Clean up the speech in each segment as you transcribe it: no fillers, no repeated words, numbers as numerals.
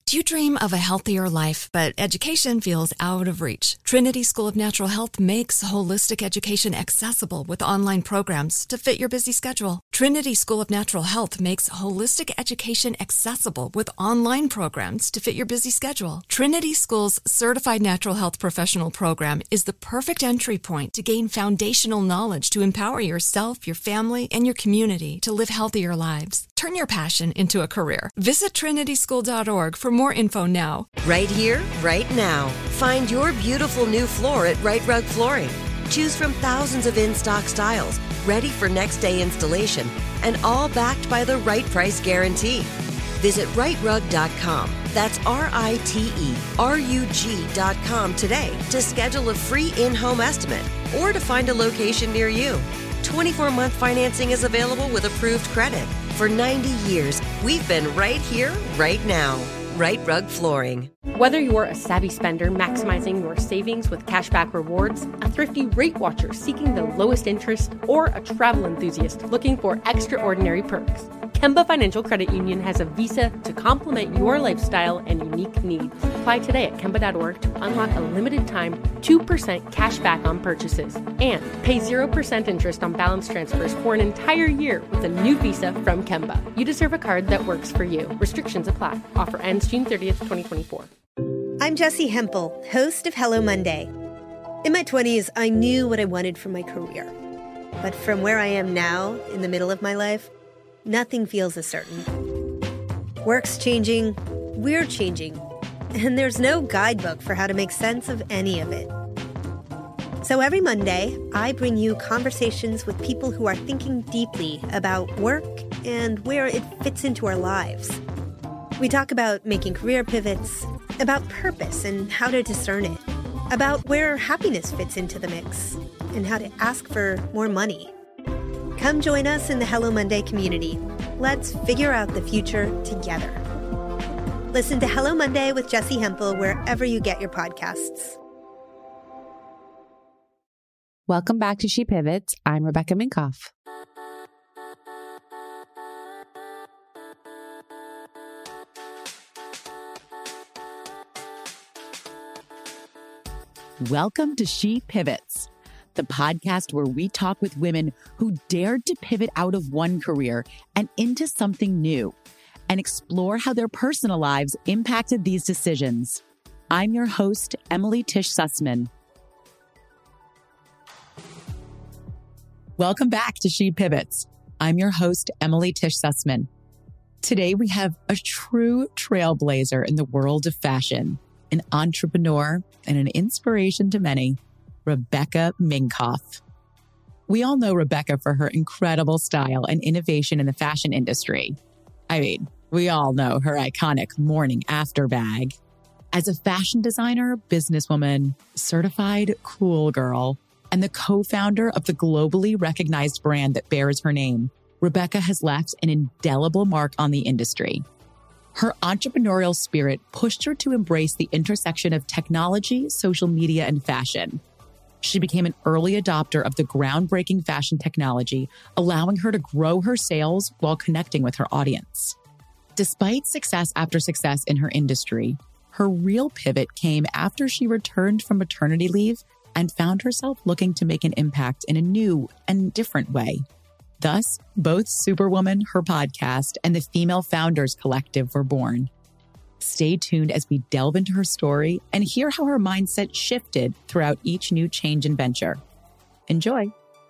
Do you dream of a healthier life, but education feels out of reach? Trinity School of Natural Health makes holistic education accessible with online programs to fit your busy schedule. Trinity School of Natural Health makes holistic education accessible with online programs to fit your busy schedule. Trinity School's Certified Natural Health Professional Program is the perfect entry point to gain foundational knowledge to empower yourself, your family, and your community to live healthier lives. Turn your passion into a career. Visit trinityschool.org for more info now. Right here, right now. Find your beautiful new floor at Right Rug Flooring. Choose from thousands of in-stock styles, ready for next day installation, and all backed by the right price guarantee. Visit rightrug.com. That's RITERUG.com today to schedule a free in-home estimate or to find a location near you. 24-month financing is available with approved credit. For 90 years, we've been right here, right now. Right Rug Flooring. Whether you're a savvy spender maximizing your savings with cashback rewards, a thrifty rate watcher seeking the lowest interest, or a travel enthusiast looking for extraordinary perks, Kemba Financial Credit Union has a visa to complement your lifestyle and unique needs. Apply today at Kemba.org to unlock a limited time 2% cash back on purchases and pay 0% interest on balance transfers for an entire year with a new visa from Kemba. You deserve a card that works for you. Restrictions apply. Offer ends June 30th, 2024. I'm Jessie Hempel, host of Hello Monday. In my 20s, I knew what I wanted from my career. But from where I am now, in the middle of my life, nothing feels as certain. Work's changing, we're changing, and there's no guidebook for how to make sense of any of it. So every Monday, I bring you conversations with people who are thinking deeply about work and where it fits into our lives. We talk about making career pivots, about purpose and how to discern it, about where happiness fits into the mix, and how to ask for more money. Come join us in the Hello Monday community. Let's figure out the future together. Listen to Hello Monday with Jessie Hempel wherever you get your podcasts. Welcome back to She Pivots. I'm Rebecca Minkoff. Welcome to She Pivots, the podcast where we talk with women who dared to pivot out of one career and into something new and explore how their personal lives impacted these decisions. I'm your host, Emily Tish Sussman. Welcome back to She Pivots. I'm your host, Emily Tish Sussman. Today, we have a true trailblazer in the world of fashion, an entrepreneur and an inspiration to many, Rebecca Minkoff. We all know Rebecca for her incredible style and innovation in the fashion industry. I mean, we all know her iconic morning after bag. As a fashion designer, businesswoman, certified cool girl, and the co-founder of the globally recognized brand that bears her name, Rebecca has left an indelible mark on the industry. Her entrepreneurial spirit pushed her to embrace the intersection of technology, social media, and fashion. She became an early adopter of the groundbreaking fashion technology, allowing her to grow her sales while connecting with her audience. Despite success after success in her industry, her real pivot came after she returned from maternity leave and found herself looking to make an impact in a new and different way. Thus, both Superwoman, her podcast, and the Female Founders Collective were born. Stay tuned as we delve into her story and hear how her mindset shifted throughout each new change and venture. Enjoy.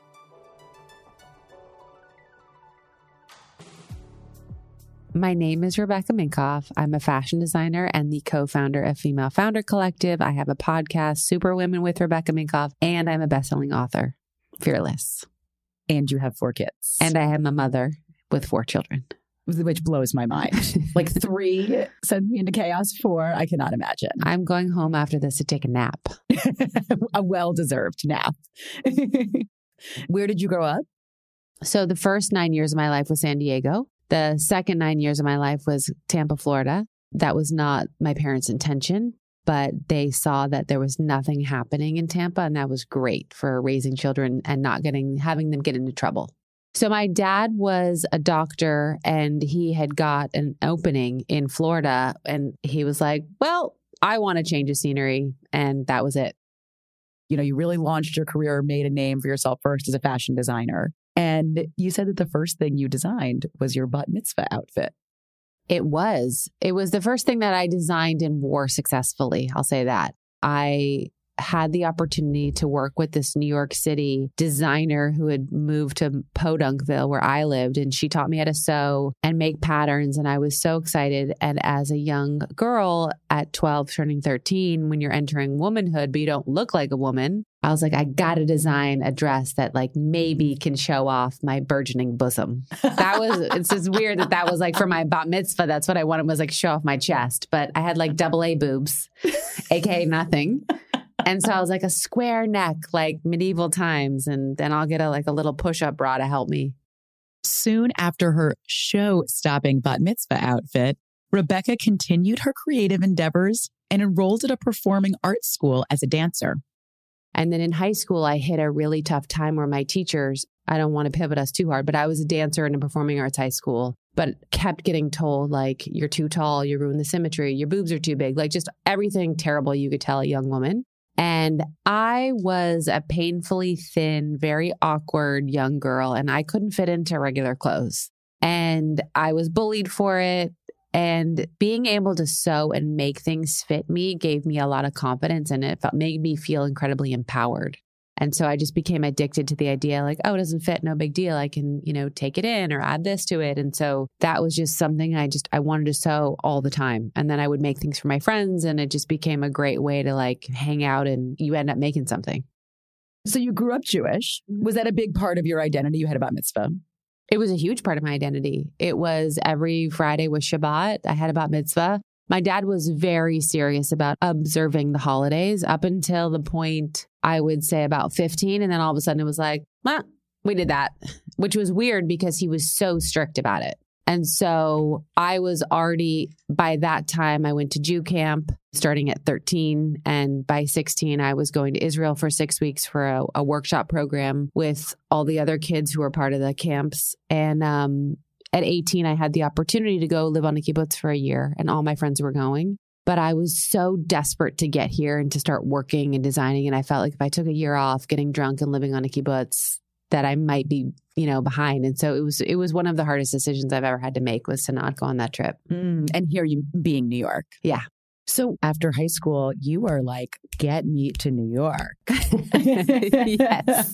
My name is Rebecca Minkoff. I'm a fashion designer and the co-founder of Female Founder Collective. I have a podcast, Superwomen with Rebecca Minkoff, and I'm a best-selling author, Fearless. And you have 4 kids. And I am a mother with 4 children. Which blows my mind. Like 3 sends me into chaos. 4, I cannot imagine. I'm going home after this to take a nap. A well-deserved nap. Where did you grow up? So the first 9 years of my life was San Diego. The second 9 years of my life was Tampa, Florida. That was not my parents' intention, but they saw that there was nothing happening in Tampa, and that was great for raising children and not having them get into trouble. So my dad was a doctor and he had got an opening in Florida and he was like, well, I want to change of scenery. And that was it. You know, you really launched your career, made a name for yourself first as a fashion designer. And you said that the first thing you designed was your bat mitzvah outfit. It was the first thing that I designed and wore successfully. I'll say that. I had the opportunity to work with this New York City designer who had moved to Podunkville where I lived. And she taught me how to sew and make patterns. And I was so excited. And as a young girl at 12, turning 13, when you're entering womanhood, but you don't look like a woman, I was like, I got to design a dress that like maybe can show off my burgeoning bosom. It's just weird that was like for my bat mitzvah. That's what I wanted, was like show off my chest. But I had like AA boobs, AKA nothing. And so I was like a square neck, like medieval times. And then I'll get a little push-up bra to help me. Soon after her show-stopping bat mitzvah outfit, Rebecca continued her creative endeavors and enrolled at a performing arts school as a dancer. And then in high school, I hit a really tough time where my teachers, I don't want to pivot us too hard, but I was a dancer in a performing arts high school, but kept getting told like, you're too tall, you ruin the symmetry, your boobs are too big, like just everything terrible you could tell a young woman. And I was a painfully thin, very awkward young girl, and I couldn't fit into regular clothes. And I was bullied for it. And being able to sew and make things fit me gave me a lot of confidence, and it made me feel incredibly empowered. And so I just became addicted to the idea like, oh, it doesn't fit, no big deal. I can, take it in or add this to it. And so that was just something I wanted to sew all the time. And then I would make things for my friends, and it just became a great way to like hang out, and you end up making something. So you grew up Jewish. Was that a big part of your identity? You had a bat mitzvah? It was a huge part of my identity. It was every Friday was Shabbat. I had a bat mitzvah. My dad was very serious about observing the holidays up until the point I would say about 15. And then all of a sudden it was like, we did that, which was weird because he was so strict about it. And so I was already, by that time, I went to Jew camp starting at 13. And by 16, I was going to Israel for 6 weeks for a workshop program with all the other kids who were part of the camps. And at 18, I had the opportunity to go live on a kibbutz for a year, and all my friends were going. But I was so desperate to get here and to start working and designing. And I felt like if I took a year off, getting drunk and living on a kibbutz, that I might be, behind. And so it was one of the hardest decisions I've ever had to make, was to not go on that trip. And here you being New York. Yeah. So after high school, you were like, get me to New York. Yes.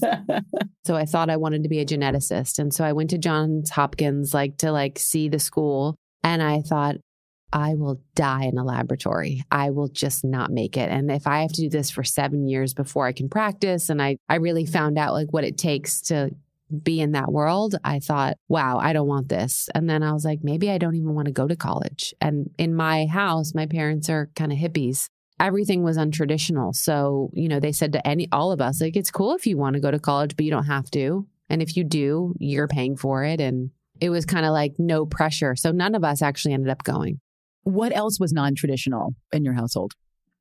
So I thought I wanted to be a geneticist. And so I went to Johns Hopkins, to see the school. And I thought, I will die in a laboratory. I will just not make it. And if I have to do this for 7 years before I can practice, and I really found out what it takes to be in that world, I thought, wow, I don't want this. And then I was like, maybe I don't even want to go to college. And in my house, my parents are kind of hippies. Everything was untraditional. So, they said to all of us, it's cool if you want to go to college, but you don't have to. And if you do, you're paying for it. And it was kind of like no pressure. So none of us actually ended up going. What else was non-traditional in your household?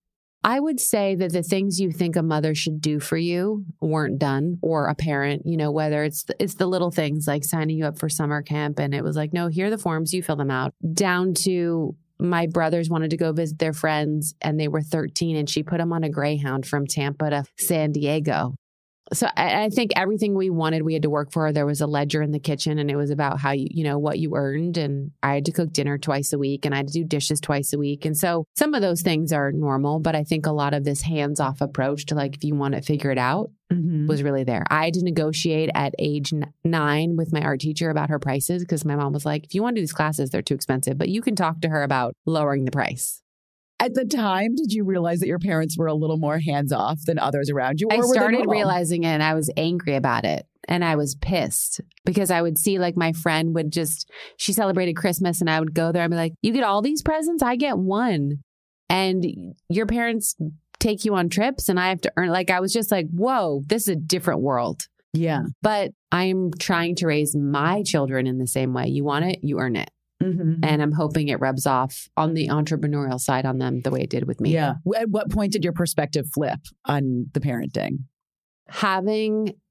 I would say that the things you think a mother should do for you weren't done, or a parent, whether it's the little things like signing you up for summer camp. And it was like, no, here are the forms, you fill them out, down to my brothers wanted to go visit their friends and they were 13, and she put them on a Greyhound from Tampa to San Diego. So I think everything we wanted, we had to work for. There was a ledger in the kitchen, and it was about how what you earned. And I had to cook dinner twice a week, and I had to do dishes twice a week. And so some of those things are normal, but I think a lot of this hands-off approach to if you want to figure it out was really there. I had to negotiate at age 9 with my art teacher about her prices, because my mom was like, if you want to do these classes, they're too expensive, but you can talk to her about lowering the price. At the time, did you realize that your parents were a little more hands-off than others around you? I started realizing it, and I was angry about it. And I was pissed because I would see my friend she celebrated Christmas, and I would go there and be like, you get all these presents? I get one. And your parents take you on trips and I have to earn. I was just like, whoa, this is a different world. Yeah. But I'm trying to raise my children in the same way. You want it, you earn it. Mm-hmm. And I'm hoping it rubs off on the entrepreneurial side on them the way it did with me. Yeah. At what point did your perspective flip on the parenting? Having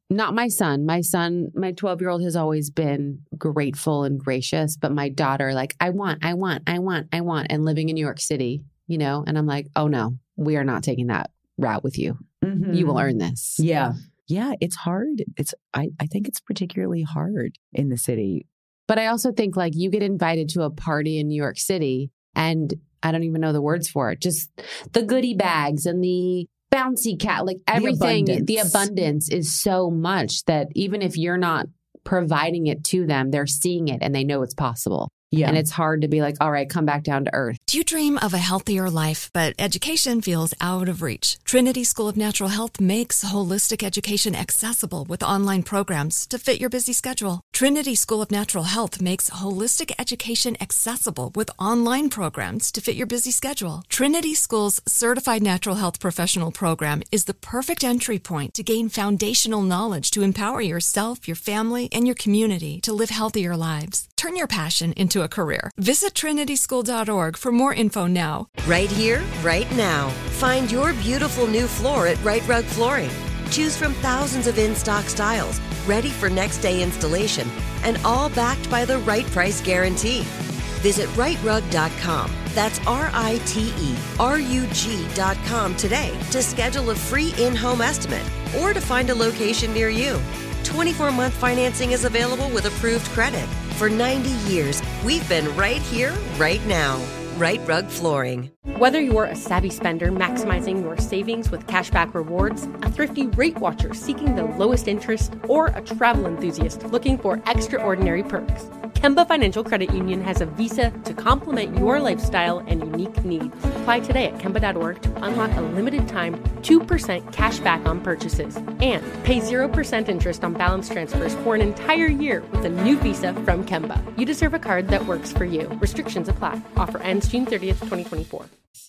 Not my son. My 12-year-old has always been grateful and gracious, but my daughter, like, I want, and living in New York City, and I'm like, oh no, we are not taking that route with you. Mm-hmm. You will earn this. Yeah. Yeah. It's hard. I think it's particularly hard in the city. But I also think like you get invited to a party in New York City and I don't even know the words for it. Just the goodie bags and the bouncy cat, like everything, the abundance is so much that even if you're not providing it to them, they're seeing it and they know it's possible. Yeah. And it's hard to be like, all right, come back down to earth. Do you dream of a healthier life, but education feels out of reach? Trinity School of Natural Health makes holistic education accessible with online programs to fit your busy schedule. Trinity School of Natural Health makes holistic education accessible with online programs to fit your busy schedule. Trinity School's Certified Natural Health Professional Program is the perfect entry point to gain foundational knowledge to empower yourself, your family, and your community to live healthier lives. Turn your passion into a career. Visit trinityschool.org for more info now. Right here, right now. Find your beautiful new floor at Right Rug Flooring. Choose from thousands of in-stock styles, ready for next day installation, and all backed by the right price guarantee. Visit rightrug.com. That's RITERUG.com today to schedule a free in-home estimate or to find a location near you. 24-month financing is available with approved credit. For 90 years, we've been right here, right now. Right Rug Flooring. Whether you're a savvy spender maximizing your savings with cashback rewards, a thrifty rate watcher seeking the lowest interest, or a travel enthusiast looking for extraordinary perks, Kemba Financial Credit Union has a visa to complement your lifestyle and unique needs. Apply today at Kemba.org to unlock a limited time 2% cash back on purchases and pay 0% interest on balance transfers for an entire year with a new visa from Kemba. You deserve a card that works for you. Restrictions apply. Offer ends June 30th, 2024.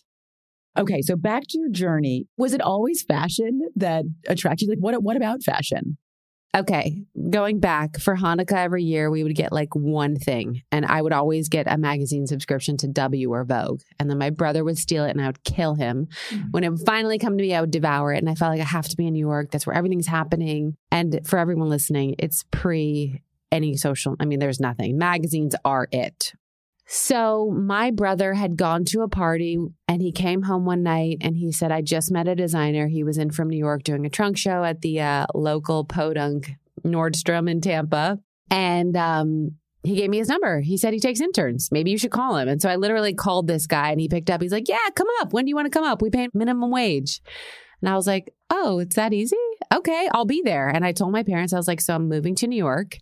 Okay, so back to your journey. Was it always fashion that attracted you? Like, what about fashion? Okay, going back for Hanukkah every year, we would get like one thing. And I would always get a magazine subscription to W or Vogue. And then my brother would steal it and I would kill him. When it would finally come to me, I would devour it. And I felt like I have to be in New York. That's where everything's happening. And for everyone listening, it's pre any social. I mean, there's nothing. Magazines are it. So my brother had gone to a party and he came home one night and he said, I just met a designer. He was in from New York doing a trunk show at the local Podunk Nordstrom in Tampa. And he gave me his number. He said he takes interns. Maybe you should call him. And so I literally called this guy and he picked up. He's like, yeah, come up. When do you want to come up? We pay minimum wage. And I was like, oh, it's that easy? Okay, I'll be there. And I told my parents, I was like, so I'm moving to New York.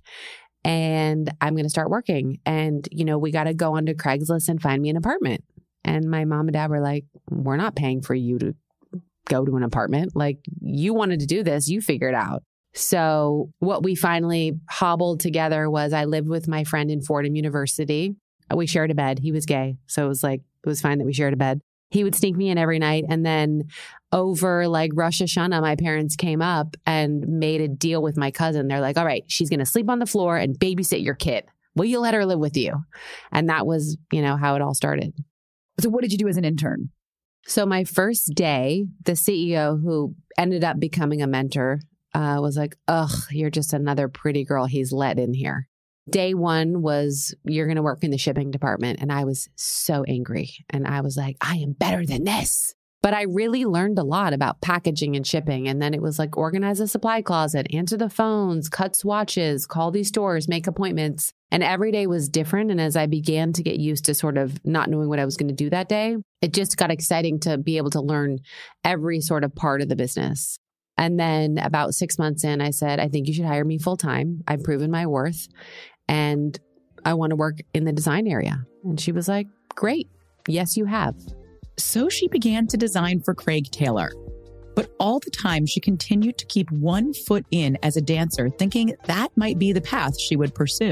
And I'm going to start working. And, we got to go onto Craigslist and find me an apartment. And my mom and dad were like, we're not paying for you to go to an apartment. Like, you wanted to do this, you figure it out. So what we finally hobbled together was I lived with my friend in Fordham University. We shared a bed. He was gay. So it was fine that we shared a bed. He would sneak me in every night. And then over like Rosh Hashanah, my parents came up and made a deal with my cousin. They're like, all right, she's going to sleep on the floor and babysit your kid. Will you let her live with you? And that was, how it all started. So what did you do as an intern? So my first day, the CEO who ended up becoming a mentor was like, ugh, you're just another pretty girl he's let in here. Day one was, you're going to work in the shipping department. And I was so angry. And I was like, I am better than this. But I really learned a lot about packaging and shipping. And then it was like, organize a supply closet, answer the phones, cut swatches, call these stores, make appointments. And every day was different. And as I began to get used to sort of not knowing what I was going to do that day, it just got exciting to be able to learn every sort of part of the business. And then about 6 months in, I said, I think you should hire me full time. I've proven my worth. And I want to work in the design area. And she was like, great. Yes, you have. So she began to design for Craig Taylor. But all the time, she continued to keep one foot in as a dancer, thinking that might be the path she would pursue.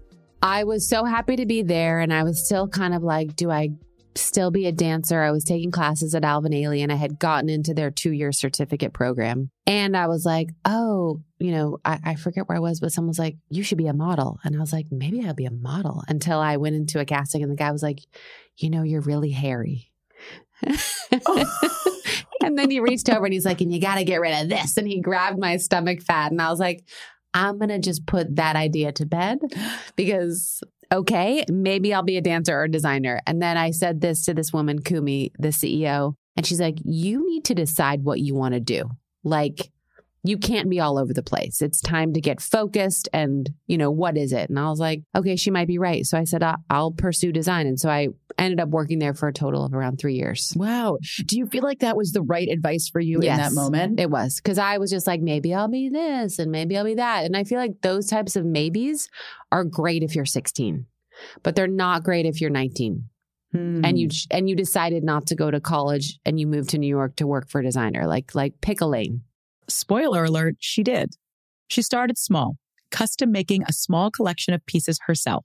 I was so happy to be there. And I was still kind of like, do I still be a dancer? I was taking classes at Alvin Ailey and I had gotten into their 2-year certificate program. And I was like, oh, I forget where I was, but someone was like, you should be a model. And I was like, maybe I'll be a model, until I went into a casting and the guy was like, you're really hairy. And then he reached over and he's like, and you got to get rid of this. And he grabbed my stomach fat. And I was like, I'm going to just put that idea to bed because, okay, maybe I'll be a dancer or a designer. And then I said this to this woman, Kumi, the CEO, and she's like, you need to decide what you want to do. Like, you can't be all over the place. It's time to get focused and, what is it? And I was like, okay, she might be right. So I said, I'll pursue design. And so I ended up working there for a total of around 3 years. Wow. Do you feel like that was the right advice for you in that moment? It was. Because I was just like, maybe I'll be this and maybe I'll be that. And I feel like those types of maybes are great if you're 16, but they're not great if you're 19. And you decided not to go to college and you moved to New York to work for a designer. Like pick a lane. Spoiler alert, she did. She started small, custom making a small collection of pieces herself.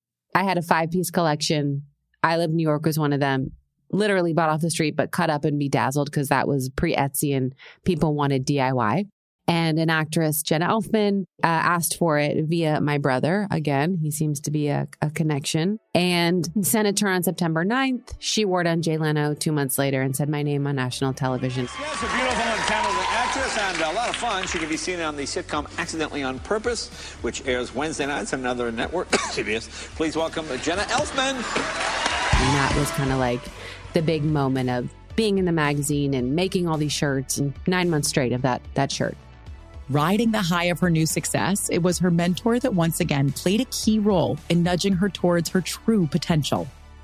I had a 5-piece collection. I Live New York was one of them. Literally bought off the street, but cut up and bedazzled because that was pre-Etsy and people wanted DIY. And an actress, Jenna Elfman, asked for it via my brother. Again, he seems to be a connection. And sent it to her on September 9th. She wore it on Jay Leno 2 months later and said my name on national television. Yes, a beautiful and talented actress and a lot of fun. She can be seen on the sitcom Accidentally on Purpose, which airs Wednesday nights on another network, CBS. Please welcome Jenna Elfman. And that was kind of like the big moment of being in the magazine and making all these shirts and 9 months straight of that shirt. Riding the high of her new success, it was her mentor that once again played a key role in nudging her towards her true potential.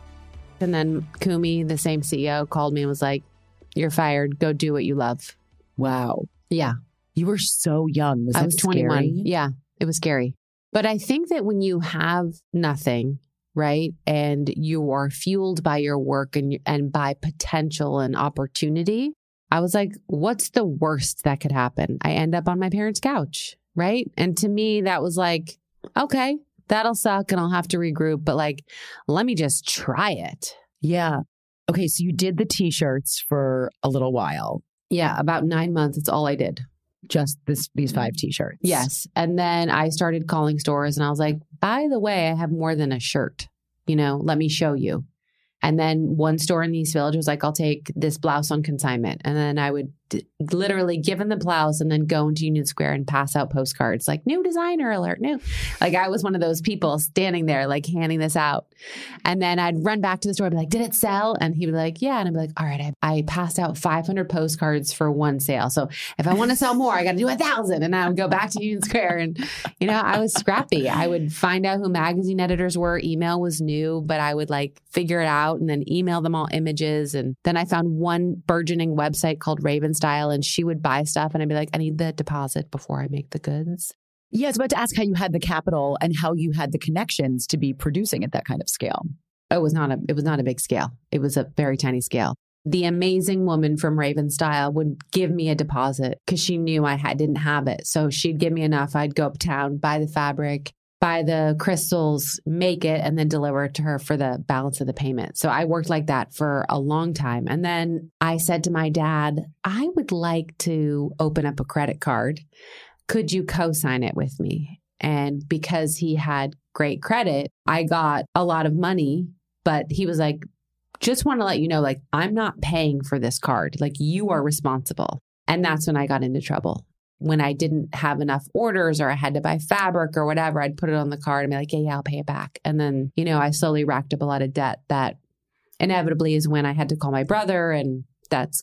And then Kumi, the same CEO, called me and was like, you're fired. Go do what you love. Wow. Yeah. You were so young. I was 21. Scary? Yeah, it was scary. But I think that when you have nothing, right, and you are fueled by your work and by potential and opportunity, I was like, what's the worst that could happen? I end up on my parents' couch, right? And to me, that was like, okay, that'll suck and I'll have to regroup, but like, let me just try it. Yeah. Okay, so you did the t-shirts for a little while. Yeah, about 9 months. It's all I did. Just these 5 t-shirts. Yes. And then I started calling stores and I was like, by the way, I have more than a shirt. Let me show you. And then one store in the East Village was like, I'll take this blouse on consignment. And then I would literally give them the blouse and then go into Union Square and pass out postcards like new designer alert, new. Like I was one of those people standing there like handing this out. And then I'd run back to the store and be like, did it sell? And he'd be like, yeah. And I'd be like, all right, I passed out 500 postcards for one sale. So if I want to sell more, I got to do 1,000. And I would go back to Union Square. And, I was scrappy. I would find out who magazine editors were. Email was new, but I would like figure it out and then email them all images. And then I found one burgeoning website called Raven Style, and she would buy stuff and I'd be like, I need the deposit before I make the goods. Yeah, I was about to ask how you had the capital and how you had the connections to be producing at that kind of scale. It was not a big scale. It was a very tiny scale. The amazing woman from Raven Style would give me a deposit because she knew I didn't have it. So she'd give me enough. I'd go uptown, buy the fabric, buy the crystals, make it, and then deliver it to her for the balance of the payment. So I worked like that for a long time. And then I said to my dad, I would like to open up a credit card. Could you co-sign it with me? And because he had great credit, I got a lot of money, but he was like, just want to let you know, like, I'm not paying for this card. Like, you are responsible. And that's when I got into trouble. When I didn't have enough orders or I had to buy fabric or whatever, I'd put it on the card and be like, yeah, I'll pay it back. And then, I slowly racked up a lot of debt that inevitably is when I had to call my brother. And that's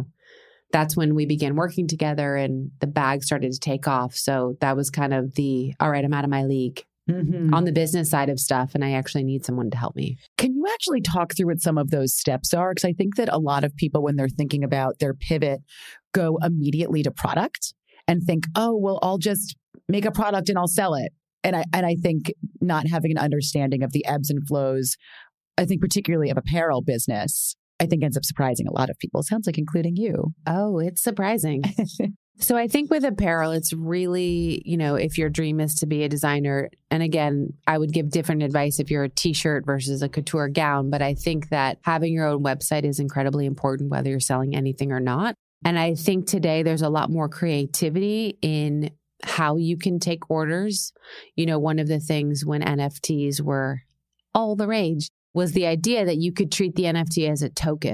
when we began working together and the bag started to take off. So that was kind of all right, I'm out of my league on the business side of stuff. And I actually need someone to help me. Can you actually talk through what some of those steps are? Because I think that a lot of people, when they're thinking about their pivot, go immediately to product and think, oh, well, I'll just make a product and I'll sell it. And I think not having an understanding of the ebbs and flows, I think particularly of apparel business, I think ends up surprising a lot of people. It sounds like including you. Oh, it's surprising. So I think with apparel, it's really, if your dream is to be a designer, and again, I would give different advice if you're a t-shirt versus a couture gown, but I think that having your own website is incredibly important, whether you're selling anything or not. And I think today there's a lot more creativity in how you can take orders. One of the things when NFTs were all the rage was the idea that you could treat the NFT as a token.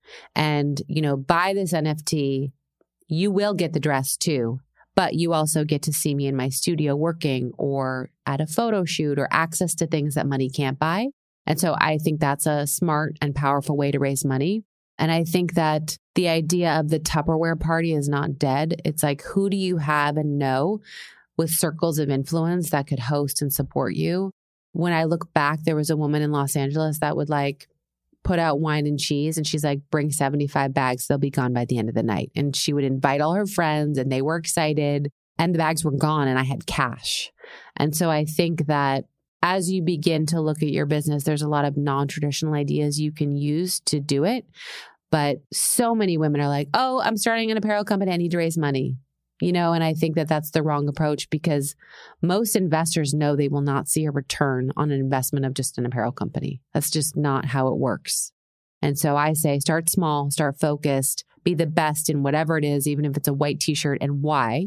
And, buy this NFT. You will get the dress too, but you also get to see me in my studio working or at a photo shoot or access to things that money can't buy. And so I think that's a smart and powerful way to raise money. And I think that the idea of the Tupperware party is not dead. It's like, who do you have and know with circles of influence that could host and support you? When I look back, there was a woman in Los Angeles that would put out wine and cheese. And she's like, bring 75 bags. They'll be gone by the end of the night. And she would invite all her friends and they were excited and the bags were gone and I had cash. And so I think that as you begin to look at your business, there's a lot of non-traditional ideas you can use to do it. But so many women are like, oh, I'm starting an apparel company. I need to raise money. And I think that that's the wrong approach because most investors know they will not see a return on an investment of just an apparel company. That's just not how it works. And so I say, start small, start focused, be the best in whatever it is, even if it's a white t-shirt and why.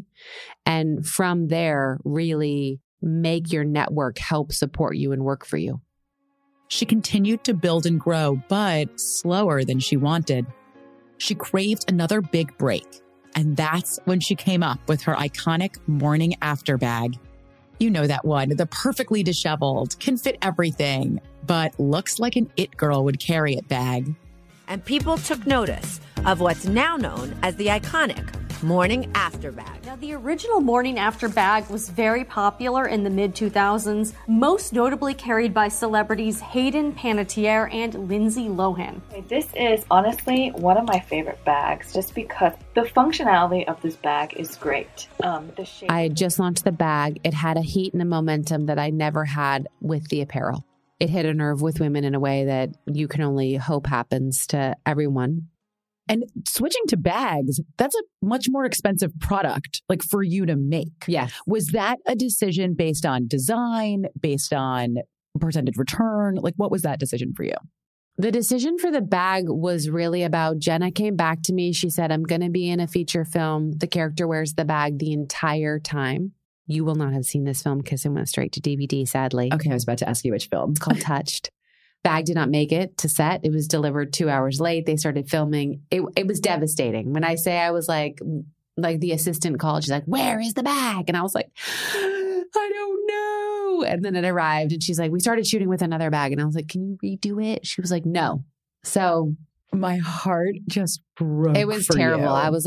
And from there, really make your network help support you and work for you. She continued to build and grow, but slower than she wanted. She craved another big break. And that's when she came up with her iconic morning after bag. You know that one, the perfectly disheveled, can fit everything, but looks like an it girl would carry it bag. And people took notice of what's now known as the iconic morning after bag. Now, the original morning after bag was very popular in the mid-2000s, most notably carried by celebrities Hayden Panettiere and Lindsay Lohan. This is honestly one of my favorite bags just because the functionality of this bag is great. The shape. I had just launched the bag. It had a heat and a momentum that I never had with the apparel. It hit a nerve with women in a way that you can only hope happens to everyone. And switching to bags, that's a much more expensive product, for you to make. Yeah. Was that a decision based on design, based on percentage return? What was that decision for you? The decision for the bag was really about Jenna came back to me. She said, I'm going to be in a feature film. The character wears the bag the entire time. You will not have seen this film because it went straight to DVD, sadly. Okay, I was about to ask you which film. It's called Touched. Bag did not make it to set. It was delivered 2 hours late. They started filming. It was devastating. When I say I was like the assistant called, she's like, where is the bag? And I was like, I don't know. And then it arrived and she's like, we started shooting with another bag. And I was like, can you redo it? She was like, no. So my heart just broke. It was terrible. I was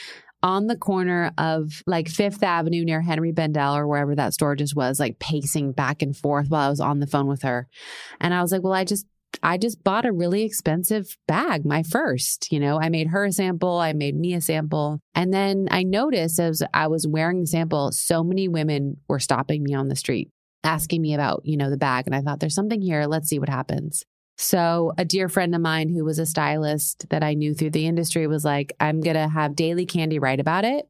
on the corner of Fifth Avenue near Henry Bendel or wherever that store just was, pacing back and forth while I was on the phone with her. And I was like, well, I just bought a really expensive bag, my first, I made her a sample. I made me a sample. And then I noticed as I was wearing the sample, so many women were stopping me on the street, asking me about, the bag. And I thought there's something here. Let's see what happens. So a dear friend of mine who was a stylist that I knew through the industry was like, I'm going to have Daily Candy write about it.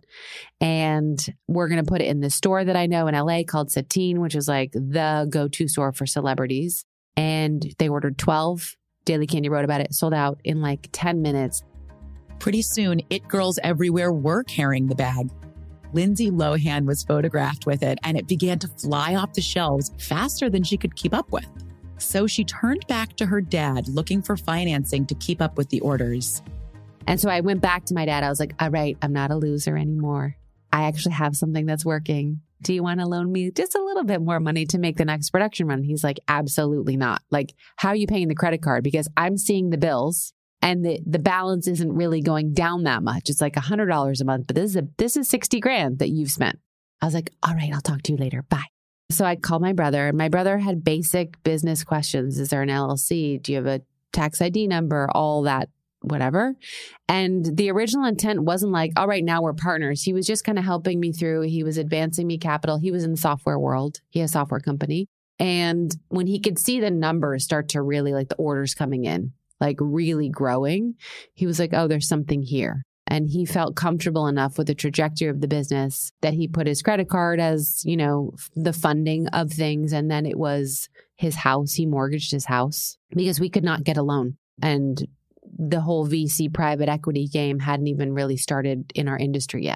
And we're going to put it in the store that I know in LA called Satine, which is the go-to store for celebrities. And they ordered 12. Daily Candy wrote about it, sold out in 10 minutes. Pretty soon, it girls everywhere were carrying the bag. Lindsay Lohan was photographed with it, and it began to fly off the shelves faster than she could keep up with. So she turned back to her dad, looking for financing to keep up with the orders. And so I went back to my dad. I was like, all right, I'm not a loser anymore. I actually have something that's working. Do you want to loan me just a little bit more money to make the next production run? He's like, absolutely not. How are you paying the credit card? Because I'm seeing the bills and the balance isn't really going down that much. It's $100 a month, but this is $60,000 that you've spent. I was like, all right, I'll talk to you later. Bye. So I called my brother, and my brother had basic business questions. Is there an LLC? Do you have a tax ID number? All that, whatever. And the original intent wasn't all right, now we're partners. He was just kind of helping me through. He was advancing me capital. He was in the software world. He has a software company. And when he could see the numbers start to really the orders coming in, really growing, he was like, oh, there's something here. And he felt comfortable enough with the trajectory of the business that he put his credit card as, the funding of things. And then it was his house. He mortgaged his house because we could not get a loan. And the whole VC private equity game hadn't even really started in our industry yet.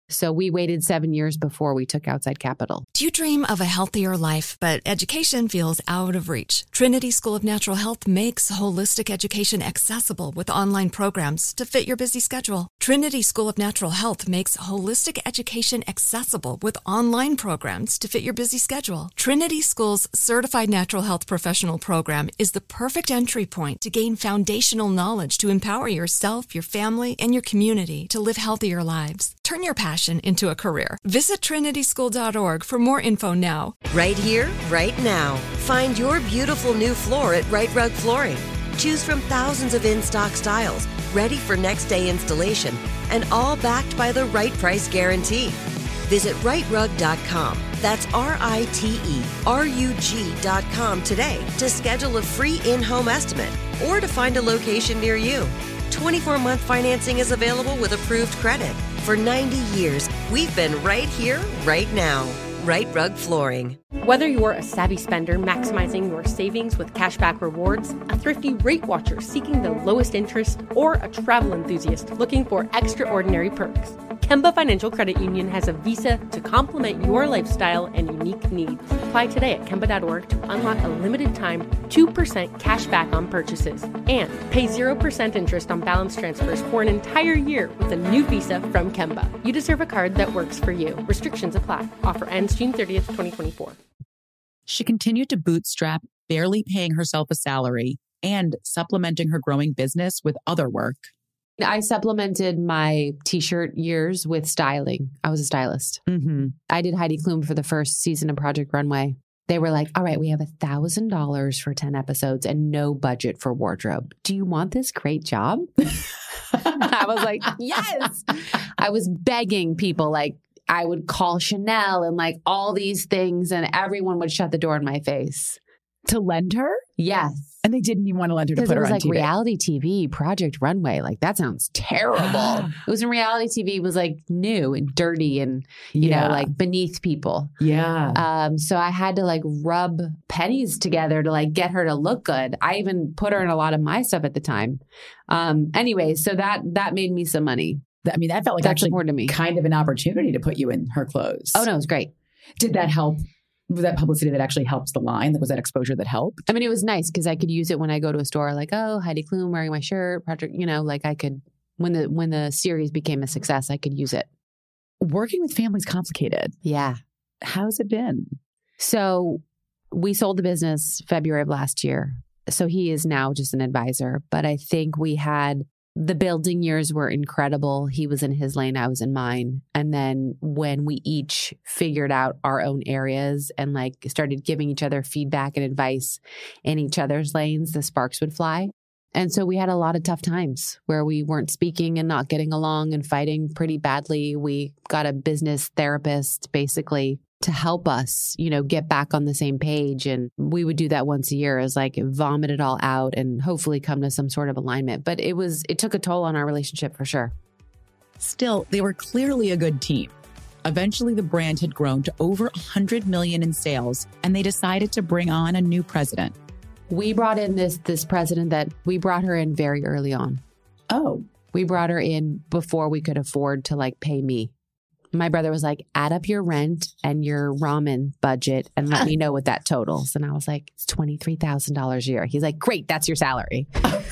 So we waited 7 years before we took outside capital. Do you dream of a healthier life, but education feels out of reach? Trinity School of Natural Health makes holistic education accessible with online programs to fit your busy schedule. Trinity School of Natural Health makes holistic education accessible with online programs to fit your busy schedule. Trinity School's Certified Natural Health Professional Program is the perfect entry point to gain foundational knowledge to empower yourself, your family, and your community to live healthier lives. Turn your passion into a career. Visit trinityschool.org for more info now. Right here, right now. Find your beautiful new floor at Right Rug Flooring. Choose from thousands of in-stock styles, ready for next day installation, and all backed by the right price guarantee. Visit rightrug.com. That's RITERUG.com today to schedule a free in-home estimate or to find a location near you. 24-month financing is available with approved credit. For 90 years, we've been right here, right now. Right Rug Flooring. Whether you're a savvy spender maximizing your savings with cashback rewards, a thrifty rate watcher seeking the lowest interest, or a travel enthusiast looking for extraordinary perks, Kemba Financial Credit Union has a visa to complement your lifestyle and unique needs. Apply today at Kemba.org to unlock a limited time 2% cash back on purchases and pay 0% interest on balance transfers for an entire year with a new visa from Kemba. You deserve a card that works for you. Restrictions apply. Offer ends June 30th, 2024. She continued to bootstrap, barely paying herself a salary and supplementing her growing business with other work. I supplemented my t-shirt years with styling. I was a stylist. Mm-hmm. I did Heidi Klum for the first season of Project Runway. They were like, all right, we have $1,000 for 10 episodes and no budget for wardrobe. Do you want this great job? I was like, yes. I was begging people, like, I would call Chanel and like all these things, and everyone would shut the door in my face. To lend her? Yes. And they didn't even want to lend her to put her on TV. Because it was like reality TV, Project Runway. Like, that sounds terrible. It was in reality TV. It was like new and dirty and, you know, like beneath people. Yeah. So I had to like rub pennies together to like get her to look good. I even put her in a lot of my stuff at the time. Anyway, so that made me some money. I mean, that felt like That's actually important to me. Kind of an opportunity to put you in her clothes. Oh, no, it was great. Did that help? Was that publicity that actually helps the line? Was that exposure that helped? I mean, it was nice because I could use it when I go to a store, like, oh, Heidi Klum wearing my shirt, Project, you know, like I could, when the series became a success, I could use it. Working with family is complicated. Yeah. How's it been? So we sold the business February of last year. So he is now just an advisor, but I think the building years were incredible. He was in his lane, I was in mine. And then when we each figured out our own areas and like started giving each other feedback and advice in each other's lanes, the sparks would fly. And so we had a lot of tough times where we weren't speaking and not getting along and fighting pretty badly. We got a business therapist basically to help us, you know, get back on the same page. And we would do that once a year, as like vomit it all out and hopefully come to some sort of alignment. But it took a toll on our relationship for sure. Still, they were clearly a good team. Eventually, the brand had grown to over $100 million in sales, and they decided to bring on a new president. We brought in this president that we brought her in very early on. Oh. We brought her in before we could afford to like pay me. My brother was like, add up your rent and your ramen budget and let me know what that totals. And I was like, it's $23,000 a year. He's like, great, that's your salary.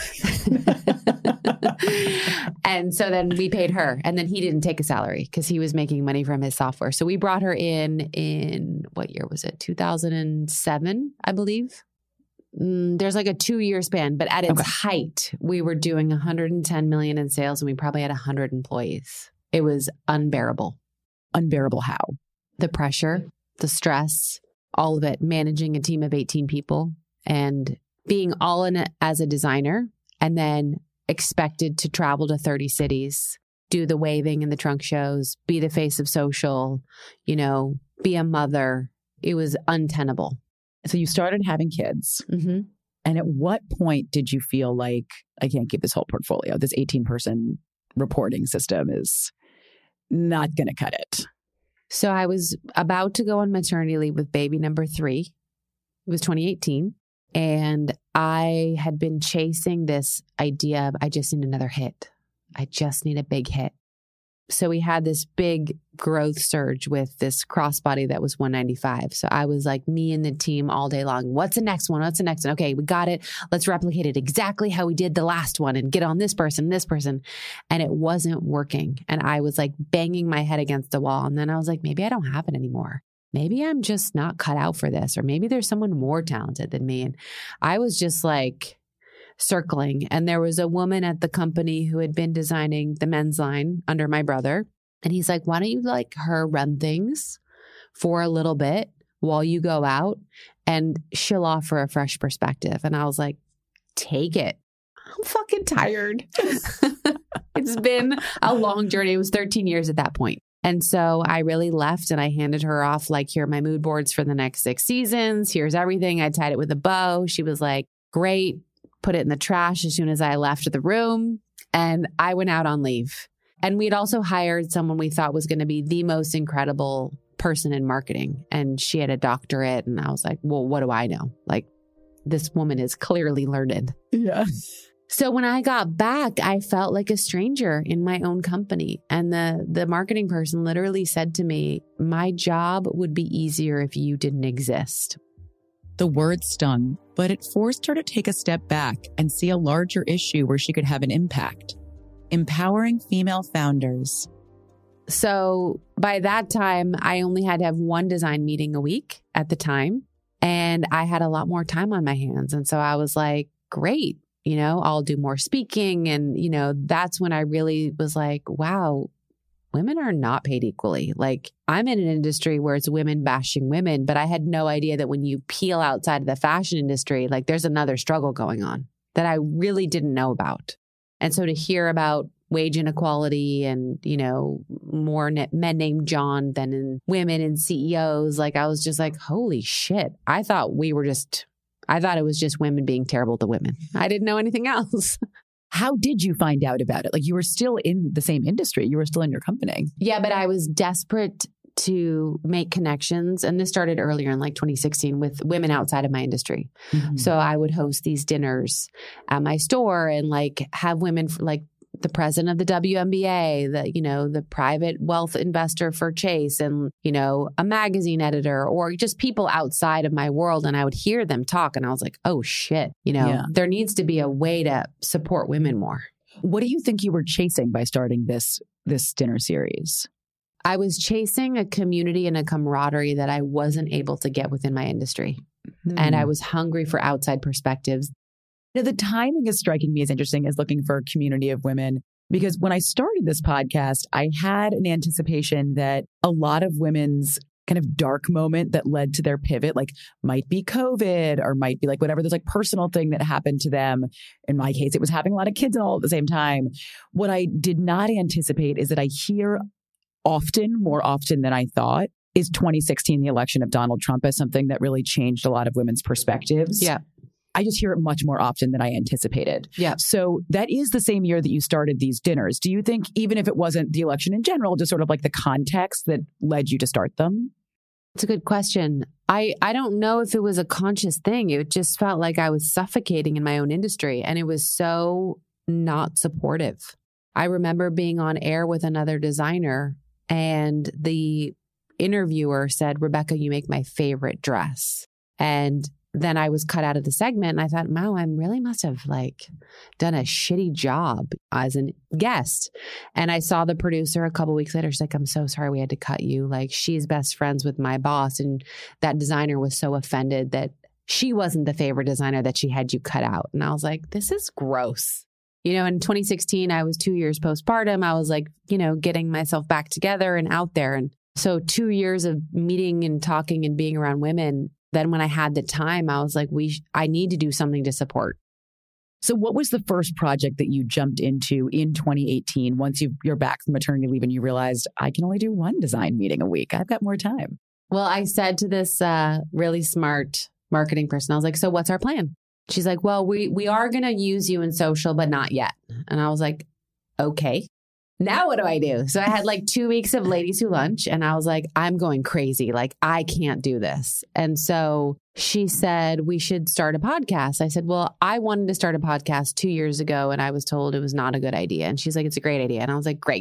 And so then we paid her. And then he didn't take a salary because he was making money from his software. So we brought her in what year was it? 2007, I believe. There's like a 2-year span, but at its height, we were doing 110 million in sales and we probably had 100 employees. It was unbearable. Unbearable how? The pressure, the stress, all of it, managing a team of 18 people and being all in it as a designer and then expected to travel to 30 cities, do the waving and the trunk shows, be the face of social, you know, be a mother. It was untenable. So you started having kids. Mm-hmm. And at what point did you feel like, I can't keep this whole portfolio? This 18-person reporting system is not going to cut it. So I was about to go on maternity leave with baby number 3. It was 2018. And I had been chasing this idea of I just need another hit. I just need a big hit. So we had this big growth surge with this crossbody that was 195. So I was like, me and the team all day long. What's the next one? What's the next one? Okay, we got it. Let's replicate it exactly how we did the last one and get on this person. And it wasn't working. And I was like banging my head against the wall. And then I was like, maybe I don't have it anymore. Maybe I'm just not cut out for this. Or maybe there's someone more talented than me. And I was just like circling. And there was a woman at the company who had been designing the men's line under my brother. And he's like, why don't you let her run things for a little bit while you go out and she'll offer a fresh perspective. And I was like, take it. I'm fucking tired. It's been a long journey. It was 13 years at that point. And so I really left and I handed her off like, here are my mood boards for the next 6 seasons. Here's everything. I tied it with a bow. She was like, great. Put it in the trash as soon as I left the room. And I went out on leave. And we'd also hired someone we thought was going to be the most incredible person in marketing. And she had a doctorate. And I was like, well, what do I know? Like, this woman is clearly learned. Yeah. So when I got back, I felt like a stranger in my own company. And the marketing person literally said to me, my job would be easier if you didn't exist. The word stung, but it forced her to take a step back and see a larger issue where she could have an impact. Empowering female founders. So by that time, I only had to have one design meeting a week at the time. And I had a lot more time on my hands. And so I was like, great, I'll do more speaking. And, that's when I really was like, wow, women are not paid equally. Like, I'm in an industry where it's women bashing women, but I had no idea that when you peel outside of the fashion industry, like there's another struggle going on that I really didn't know about. And so to hear about wage inequality and, more men named John than in women and CEOs, like I was just like, holy shit. I thought it was just women being terrible to women. I didn't know anything else. How did you find out about it? Like, you were still in the same industry. You were still in your company. Yeah, but I was desperate to make connections. And this started earlier in like 2016 with women outside of my industry. Mm-hmm. So I would host these dinners at my store and like have women like the president of the WNBA, the private wealth investor for Chase and, a magazine editor or just people outside of my world. And I would hear them talk and I was like, oh shit, there needs to be a way to support women more. What do you think you were chasing by starting this dinner series? I was chasing a community and a camaraderie that I wasn't able to get within my industry. And I was hungry for outside perspectives. Now, the timing is striking me as interesting as looking for a community of women, because when I started this podcast, I had an anticipation that a lot of women's kind of dark moment that led to their pivot, like might be COVID or might be like whatever, there's like personal thing that happened to them. In my case, it was having a lot of kids and all at the same time. What I did not anticipate is that I hear more often than I thought, is 2016, the election of Donald Trump, as something that really changed a lot of women's perspectives. Yeah. I just hear it much more often than I anticipated. Yeah. So that is the same year that you started these dinners. Do you think, even if it wasn't the election in general, just sort of like the context that led you to start them? It's a good question. I don't know if it was a conscious thing. It just felt like I was suffocating in my own industry and it was so not supportive. I remember being on air with another designer and the interviewer said, Rebecca, you make my favorite dress. And then I was cut out of the segment and I thought, wow, I really must have like done a shitty job as a guest. And I saw the producer a couple weeks later. She's like, I'm so sorry we had to cut you. Like, she's best friends with my boss. And that designer was so offended that she wasn't the favorite designer that she had you cut out. And I was like, this is gross. In 2016, I was 2 years postpartum. I was like, getting myself back together and out there. And so 2 years of meeting and talking and being around women. Then when I had the time, I was like, I need to do something to support. So what was the first project that you jumped into in 2018 once you're back from maternity leave and you realized I can only do one design meeting a week? I've got more time. Well, I said to this really smart marketing person, I was like, so what's our plan? She's like, well, we are going to use you in social, but not yet. And I was like, okay. Now what do I do? So I had like 2 weeks of Ladies Who Lunch and I was like, I'm going crazy. Like, I can't do this. And so she said, we should start a podcast. I said, well, I wanted to start a podcast 2 years ago and I was told it was not a good idea. And she's like, it's a great idea. And I was like, great,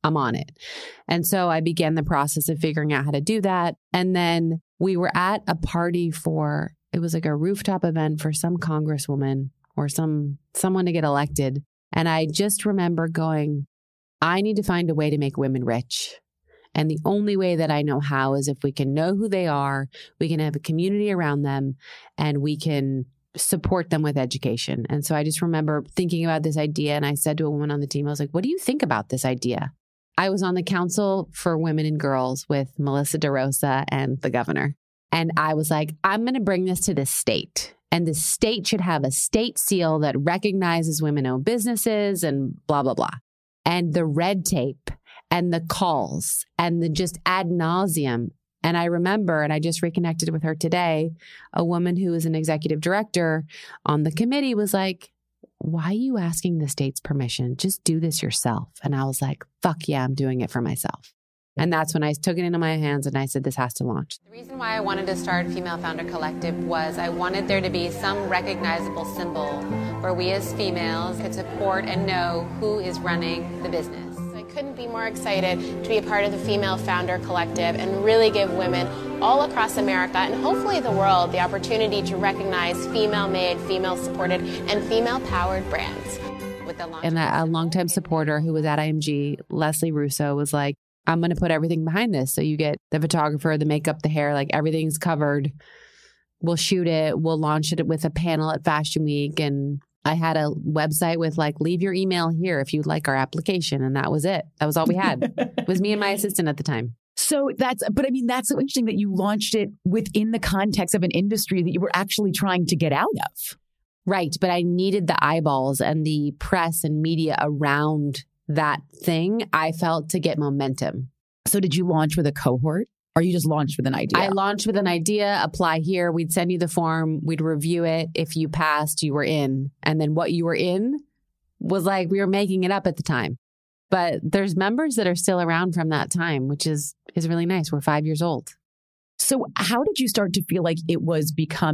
I'm on it. And so I began the process of figuring out how to do that. And then we were at a party it was like a rooftop event for some congresswoman or someone to get elected. And I just remember going, I need to find a way to make women rich. And the only way that I know how is if we can know who they are, we can have a community around them, and we can support them with education. And so I just remember thinking about this idea, and I said to a woman on the team, I was like, what do you think about this idea? I was on the Council for Women and Girls with Melissa DeRosa and the governor. And I was like, I'm going to bring this to the state. And the state should have a state seal that recognizes women-owned businesses and blah, blah, blah. And the red tape and the calls and the just ad nauseum. And I remember, and I just reconnected with her today, a woman who is an executive director on the committee was like, why are you asking the state's permission? Just do this yourself. And I was like, fuck yeah, I'm doing it for myself. And that's when I took it into my hands and I said, this has to launch. The reason why I wanted to start Female Founder Collective was I wanted there to be some recognizable symbol where we as females could support and know who is running the business. I couldn't be more excited to be a part of the Female Founder Collective and really give women all across America and hopefully the world the opportunity to recognize female-made, female-supported, and female-powered brands. And a longtime supporter who was at IMG, Leslie Russo, was like, I'm going to put everything behind this. So you get the photographer, the makeup, the hair, like everything's covered. We'll shoot it. We'll launch it with a panel at Fashion Week. And I had a website with like, leave your email here if you'd like our application. And that was it. That was all we had. It was me and my assistant at the time. So that's so interesting that you launched it within the context of an industry that you were actually trying to get out of. Right. But I needed the eyeballs and the press and media around that thing, I felt, to get momentum. So did you launch with a cohort or you just launched with an idea? I launched with an idea, apply here. We'd send you the form. We'd review it. If you passed, you were in. And then what you were in was like, we were making it up at the time. But there's members that are still around from that time, which is really nice. We're 5 years old. So how did you start to feel like it was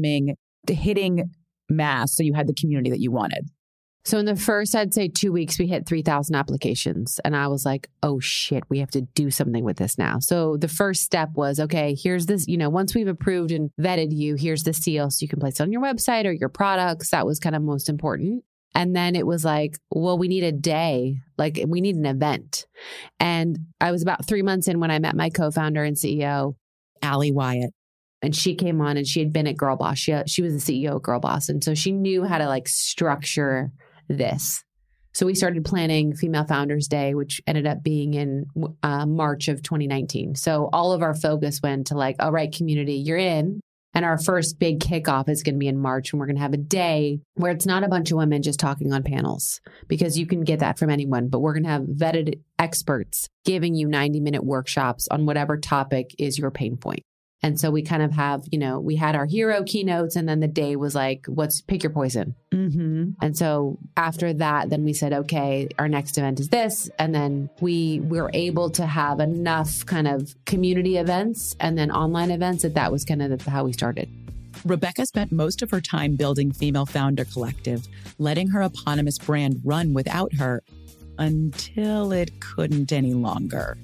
hitting mass so you had the community that you wanted? So in the first, I'd say 2 weeks, we hit 3,000 applications. And I was like, oh shit, we have to do something with this now. So the first step was, okay, here's this, once we've approved and vetted you, here's the seal so you can place it on your website or your products. That was kind of most important. And then it was like, well, we need a day, like we need an event. And I was about 3 months in when I met my co-founder and CEO, Allie Wyatt. And she came on and she had been at Girl Boss. She was the CEO of Girl Boss. And so she knew how to like structure this. So we started planning Female Founders Day, which ended up being in March of 2019. So all of our focus went to like, all right, community, you're in. And our first big kickoff is going to be in March. And we're going to have a day where it's not a bunch of women just talking on panels, because you can get that from anyone. But we're going to have vetted experts giving you 90-minute workshops on whatever topic is your pain point. And so we kind of have, we had our hero keynotes, and then the day was like, pick your poison. Mm-hmm. And so after that, then we said, okay, our next event is this. And then we were able to have enough kind of community events and then online events that was kind of how we started. Rebecca spent most of her time building Female Founder Collective, letting her eponymous brand run without her until it couldn't any longer.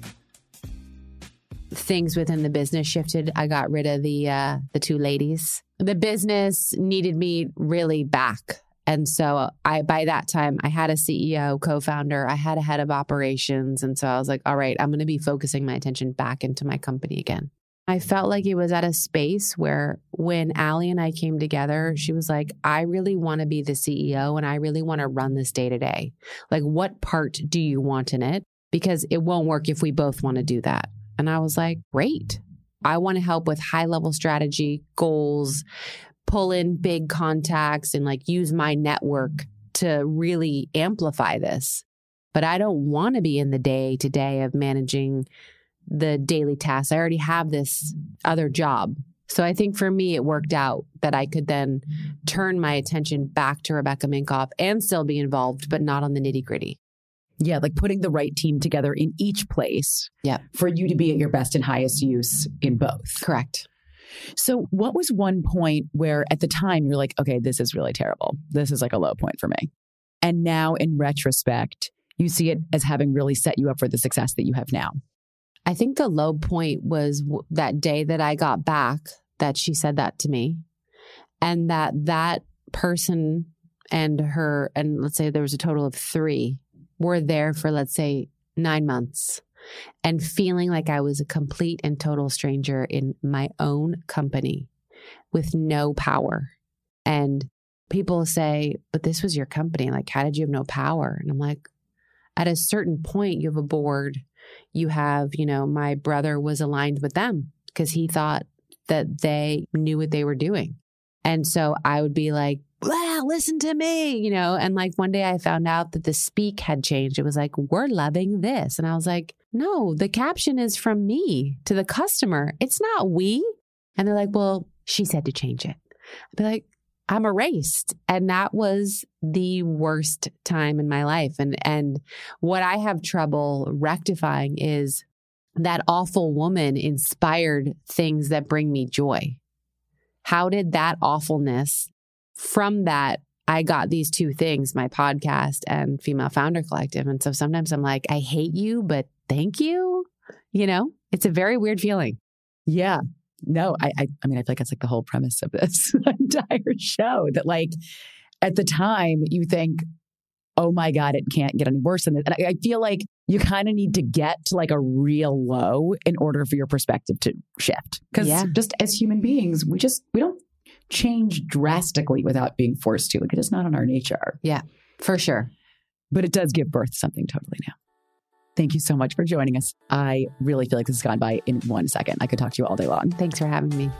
Things within the business shifted. I got rid of the two ladies. The business needed me really back. And so by that time, I had a CEO, co-founder, I had a head of operations. And so I was like, all right, I'm going to be focusing my attention back into my company again. I felt like it was at a space where when Allie and I came together, she was like, I really want to be the CEO and I really want to run this day to day. Like, what part do you want in it? Because it won't work if we both want to do that. And I was like, great. I want to help with high level strategy, goals, pull in big contacts and like use my network to really amplify this. But I don't want to be in the day to day of managing the daily tasks. I already have this other job. So I think for me, it worked out that I could then turn my attention back to Rebecca Minkoff and still be involved, but not on the nitty gritty. Yeah, like putting the right team together in each place for you to be at your best and highest use in both. Correct. So what was one point where at the time you're like, okay, this is really terrible. This is like a low point for me. And now in retrospect, you see it as having really set you up for the success that you have now? I think the low point was that day that I got back that she said that to me, and that person and her, and let's say there was a total of 3, were there for, let's say, 9 months, and feeling like I was a complete and total stranger in my own company with no power. And people say, but this was your company. Like, how did you have no power? And I'm like, at a certain point, you have a board. You have, my brother was aligned with them because he thought that they knew what they were doing. And so I would be like, wow, listen to me, and like one day I found out that the speak had changed. It was like, we're loving this. And I was like, no, the caption is from me to the customer. It's not we. And they're like, well, she said to change it. I'd be like, I'm erased. And that was the worst time in my life. And what I have trouble rectifying is that awful woman inspired things that bring me joy. How did that awfulness, from that, I got these 2 things, my podcast and Female Founder Collective. And so sometimes I'm like, I hate you, but thank you. It's a very weird feeling. Yeah. No, I mean, I feel like that's like the whole premise of this entire show, that like at the time you think, oh my God, it can't get any worse than this. And I feel like you kind of need to get to like a real low in order for your perspective to shift. Because just as human beings, we don't change drastically without being forced to. Like, it is not in our nature. Yeah, for sure. But it does give birth to something totally new. Thank you so much for joining us. I really feel like this has gone by in 1 second. I could talk to you all day long. Thanks for having me.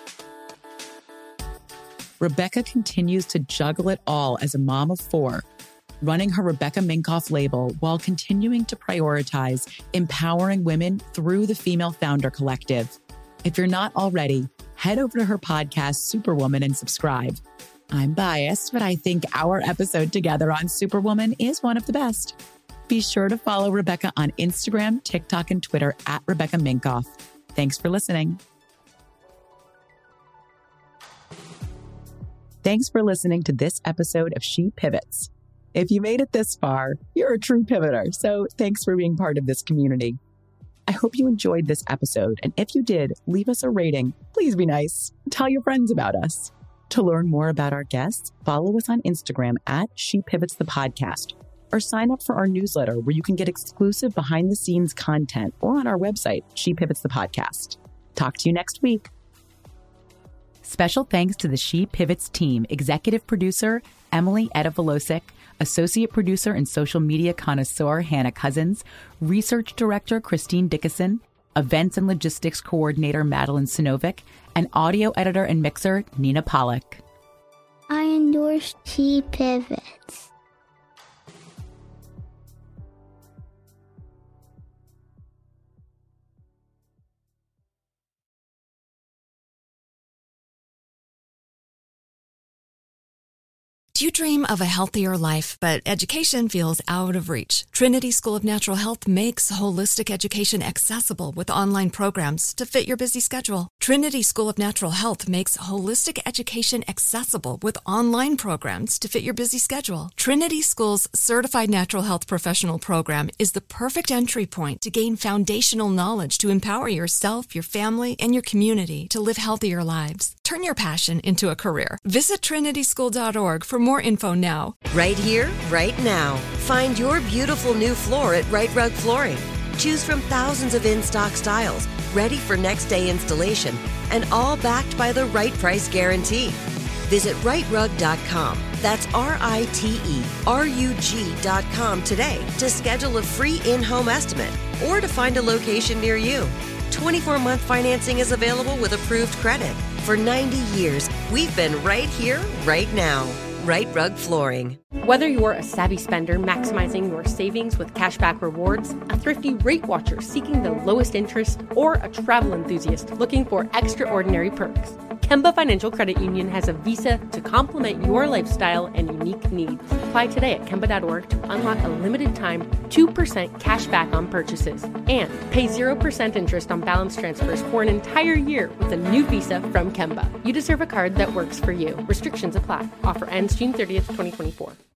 Rebecca continues to juggle it all as a mom of 4, running her Rebecca Minkoff label while continuing to prioritize empowering women through the Female Founder Collective. If you're not already, head over to her podcast, Superwoman, and subscribe. I'm biased, but I think our episode together on Superwoman is one of the best. Be sure to follow Rebecca on Instagram, TikTok, and Twitter at Rebecca Minkoff. Thanks for listening. Thanks for listening to this episode of She Pivots. If you made it this far, you're a true pivoter, so thanks for being part of this community. I hope you enjoyed this episode, and if you did, leave us a rating. Please be nice. Tell your friends about us. To learn more about our guests, follow us on Instagram at She Pivots the Podcast, or sign up for our newsletter where you can get exclusive behind-the-scenes content, or on our website, She Pivots the Podcast. Talk to you next week. Special thanks to the She Pivots team, executive producer Emily Edavolosik, associate producer and social media connoisseur Hannah Cousins, research director Christine Dickinson, events and logistics coordinator Madeline Sinovic, and audio editor and mixer Nina Pollock. I endorse She Pivots. Do you dream of a healthier life, but education feels out of reach? Trinity School of Natural Health makes holistic education accessible with online programs to fit your busy schedule. Trinity School of Natural Health makes holistic education accessible with online programs to fit your busy schedule. Trinity School's Certified Natural Health Professional Program is the perfect entry point to gain foundational knowledge to empower yourself, your family, and your community to live healthier lives. Turn your passion into a career. Visit trinityschool.org for more info now. Right here, right now. Find your beautiful new floor at Right Rug Flooring. Choose from thousands of in-stock styles, ready for next day installation, and all backed by the right price guarantee. Visit rightrug.com. That's RITERUG.com today to schedule a free in-home estimate or to find a location near you. 24-month financing is available with approved credit. For 90 years, we've been right here, right now. Right Rug Flooring. Whether you're a savvy spender maximizing your savings with cashback rewards, a thrifty rate watcher seeking the lowest interest, or a travel enthusiast looking for extraordinary perks, Kemba Financial Credit Union has a visa to complement your lifestyle and unique needs. Apply today at Kemba.org to unlock a limited time 2% cash back on purchases and pay 0% interest on balance transfers for an entire year with a new visa from Kemba. You deserve a card that works for you. Restrictions apply. Offer ends June 30th, 2024.